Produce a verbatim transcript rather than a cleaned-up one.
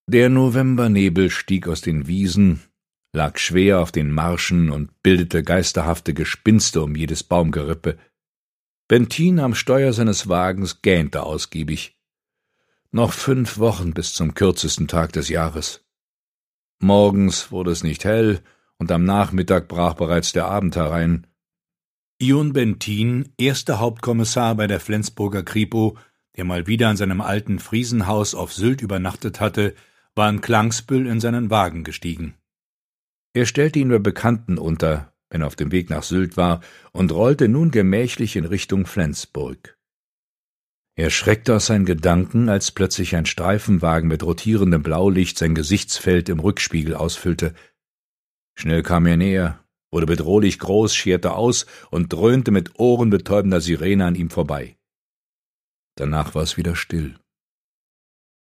Der Novembernebel stieg aus den Wiesen, lag schwer auf den Marschen und bildete geisterhafte Gespinste um jedes Baumgerippe. Bentin am Steuer seines Wagens gähnte ausgiebig. Noch fünf Wochen bis zum kürzesten Tag des Jahres. Morgens wurde es nicht hell, und am Nachmittag brach bereits der Abend herein. Ion Bentin, erster Hauptkommissar bei der Flensburger Kripo, der mal wieder in seinem alten Friesenhaus auf Sylt übernachtet hatte, war in Klangsbüll in seinen Wagen gestiegen. Er stellte ihn bei Bekannten unter, wenn er auf dem Weg nach Sylt war, und rollte nun gemächlich in Richtung Flensburg. Er schreckte aus seinen Gedanken, als plötzlich ein Streifenwagen mit rotierendem Blaulicht sein Gesichtsfeld im Rückspiegel ausfüllte. Schnell kam er näher, wurde bedrohlich groß, scherte aus und dröhnte mit ohrenbetäubender Sirene an ihm vorbei. Danach war es wieder still.